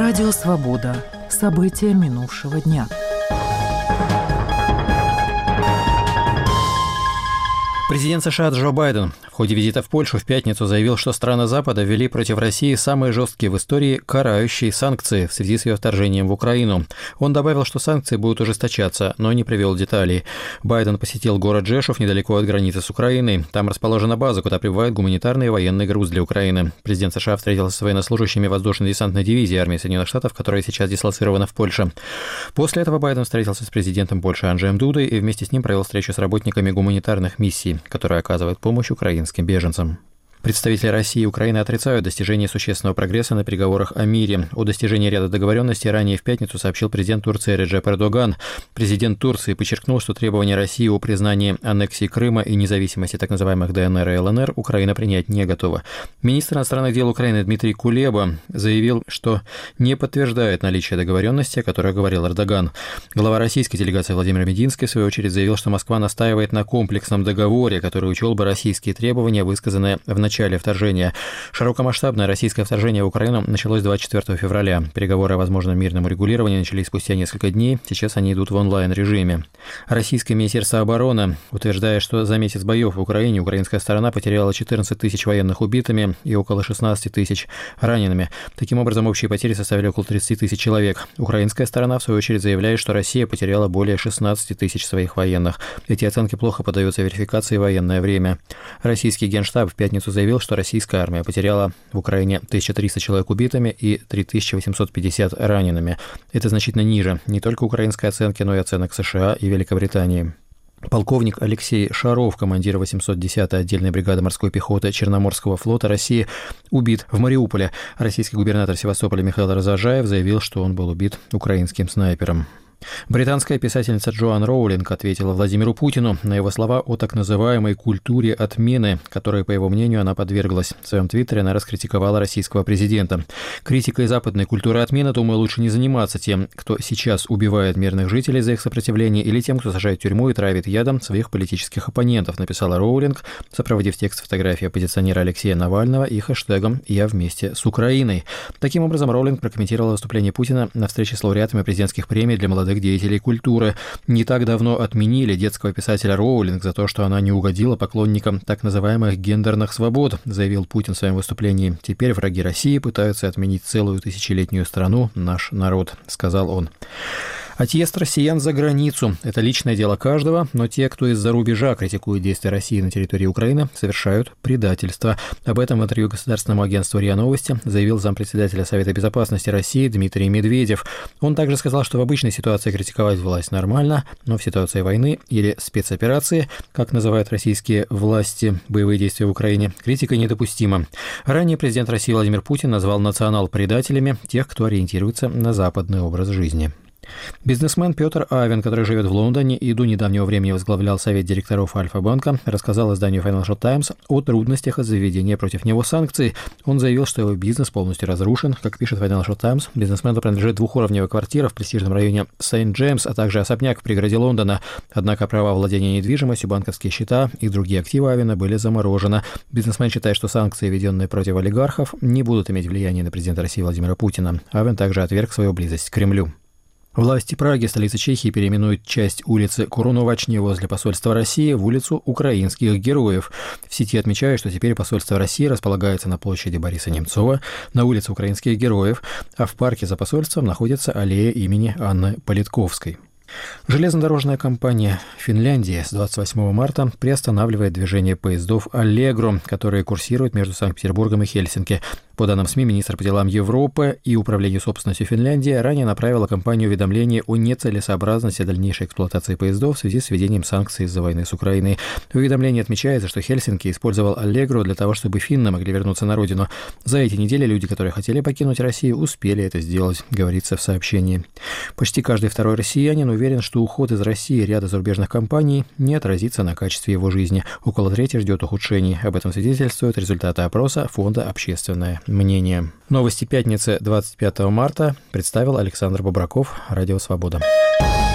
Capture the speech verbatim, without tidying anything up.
Радио «Свобода». События минувшего дня. Президент США Джо Байден в ходе визита в Польшу в пятницу заявил, что страны Запада ввели против России самые жесткие в истории карающие санкции в связи с ее вторжением в Украину. Он добавил, что санкции будут ужесточаться, но не привел деталей. Байден посетил город Жешув недалеко от границы с Украиной. Там расположена база, куда прибывает гуманитарный и военный груз для Украины. Президент США встретился с военнослужащими воздушно-десантной дивизии армии Соединенных Штатов, которая сейчас дислоцирована в Польше. После этого Байден встретился с президентом Польши Анджеем Дудой и вместе с ним провел встречу с работниками гуманитарных миссий, которые оказывают помощь украинским беженцам. Представители России и Украины отрицают достижение существенного прогресса на переговорах о мире. О достижении ряда договоренностей ранее в пятницу сообщил президент Турции Реджеп Эрдоган. Президент Турции подчеркнул, что требования России о признании аннексии Крыма и независимости так называемых ДНР и ЛНР Украина принять не готова. Министр иностранных дел Украины Дмитрий Кулеба заявил, что не подтверждает наличие договоренности, о которой говорил Эрдоган. Глава российской делегации Владимир Мединский, в свою очередь, заявил, что Москва настаивает на комплексном договоре, который учел бы российские требования, высказанные в начале В начале вторжения. Широкомасштабное российское вторжение в Украину началось двадцать четвёртого февраля. Переговоры о возможном мирном урегулировании начались спустя несколько дней. Сейчас они идут в онлайн-режиме. Российское министерство обороны утверждает, что за месяц боев в Украине украинская сторона потеряла четырнадцать тысяч военных убитыми и около шестнадцать тысяч ранеными. Таким образом, общие потери составили около тридцать тысяч человек. Украинская сторона, в свою очередь, заявляет, что Россия потеряла более шестнадцать тысяч своих военных. Эти оценки плохо поддаются верификации в военное время. Российский генштаб в пятницу заявил, что российская армия потеряла в Украине тысячу триста человек убитыми и три тысячи восемьсот пятьдесят ранеными. Это значительно ниже не только украинской оценки, но и оценок США и Великобритании. Полковник Алексей Шаров, командир восемьсот десятой отдельной бригады морской пехоты Черноморского флота России, убит в Мариуполе. Российский губернатор Севастополя Михаил Разожаев заявил, что он был убит украинским снайпером. Британская писательница Джоан Роулинг ответила Владимиру Путину на его слова о так называемой культуре отмены, которой, по его мнению, она подверглась. В своем твиттере она раскритиковала российского президента. Критикой западной культуры отмены, думаю, лучше не заниматься тем, кто сейчас убивает мирных жителей за их сопротивление, или тем, кто сажает в тюрьму и травит ядом своих политических оппонентов, написала Роулинг, сопроводив текст фотографии оппозиционера Алексея Навального и хэштегом «Я вместе с Украиной». Таким образом, Роулинг прокомментировала выступление Путина на встрече с лауреатами президентских премий для молодых деятелей культуры. Не так давно отменили детского писателя Роулинг за то, что она не угодила поклонникам так называемых гендерных свобод, заявил Путин в своем выступлении. Теперь враги России пытаются отменить целую тысячелетнюю страну, наш народ, сказал он. Отъезд россиян за границу – это личное дело каждого, но те, кто из-за рубежа критикует действия России на территории Украины, совершают предательство. Об этом в интервью государственному агентству РИА Новости заявил зампредседателя Совета безопасности России Дмитрий Медведев. Он также сказал, что в обычной ситуации критиковать власть нормально, но в ситуации войны или спецоперации, как называют российские власти боевые действия в Украине, критика недопустима. Ранее президент России Владимир Путин назвал национал-предателями тех, кто ориентируется на западный образ жизни. Бизнесмен Петр Авен, который живет в Лондоне и до недавнего времени возглавлял совет директоров Альфа-банка, рассказал изданию Financial Times о трудностях из-за введения против него санкций. Он заявил, что его бизнес полностью разрушен. Как пишет Financial Times, бизнесмену принадлежит двухуровневая квартира в престижном районе Сент-Джеймс, а также особняк в пригороде Лондона. Однако права владения недвижимостью, банковские счета и другие активы Авена были заморожены. Бизнесмен считает, что санкции, введенные против олигархов, не будут иметь влияния на президента России Владимира Путина. Авен также отверг свою близость к Кремлю. Власти Праги, столицы Чехии, переименуют часть улицы Куруновачни возле посольства России в улицу украинских героев. В сети отмечают, что теперь посольство России располагается на площади Бориса Немцова, на улице украинских героев, а в парке за посольством находится аллея имени Анны Политковской. Железнодорожная компания Финляндии с двадцать восьмого марта приостанавливает движение поездов «Аллегро», которые курсируют между Санкт-Петербургом и Хельсинки. По данным СМИ, министр по делам Европы и Управление собственностью Финляндии ранее направила компании уведомление о нецелесообразности дальнейшей эксплуатации поездов в связи с введением санкций из-за войны с Украиной. В уведомлении отмечается, что Хельсинки использовал «Аллегро» для того, чтобы финны могли вернуться на родину. За эти недели люди, которые хотели покинуть Россию, успели это сделать, говорится в сообщении. Почти каждый второй россиянин уверен, что уход из России ряда зарубежных компаний не отразится на качестве его жизни. Около трети ждет ухудшений. Об этом свидетельствуют результаты опроса фонда «Общественное мнение». Новости пятницы двадцать пятого марта представил Александр Бобраков, Радио «Свобода».